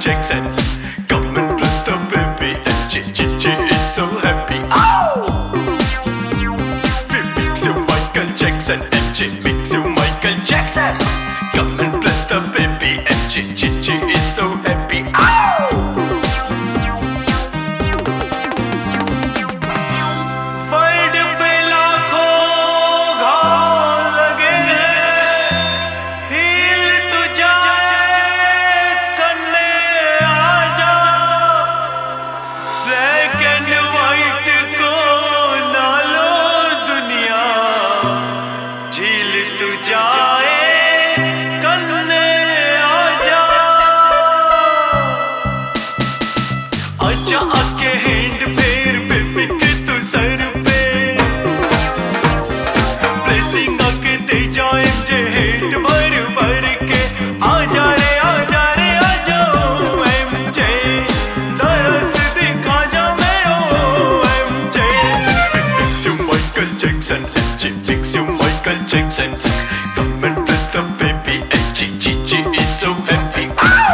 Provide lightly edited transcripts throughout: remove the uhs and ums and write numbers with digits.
Jackson. Come and bless the baby, and Gigi is so happy. Ow! We mix you Michael Jackson, and G mix you Michael Jackson. Come and bless the baby, and Gigi is so happy. Ow! आके hand फेर baby के तू sir पे blessing आके दे जाए जे hand भर भर के आजा रे आजा रे आजा एमजे तरस दिखा जा मैं oh MJ fix you Michael Jackson MJ fix you Michael Jackson come and bless the baby and Gigi is so happy.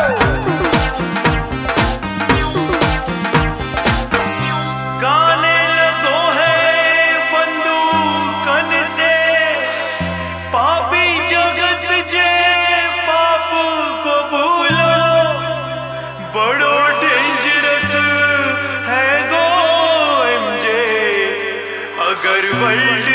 बड़ो डेंजरस है गो एमजे अगर वर्ल्ड